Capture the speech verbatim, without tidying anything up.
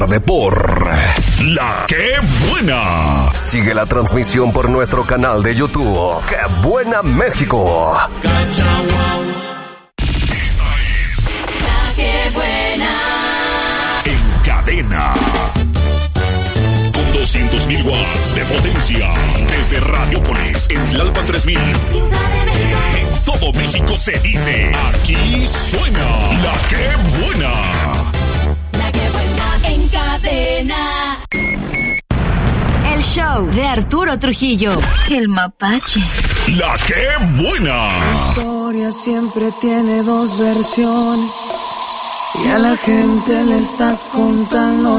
De por La Que Buena. Sigue la transmisión por nuestro canal de YouTube. ¡Qué Buena México! Esta es La Que Buena. En cadena. Con doscientos mil watts de potencia. Desde Radiopolis, en Tlalpan tres mil. En todo México se dice, aquí suena La Que Buena. La Que Buena en cadena. El show de Arturo Trujillo, el mapache. La Que Buena. La historia siempre tiene dos versiones y a la gente le estás contando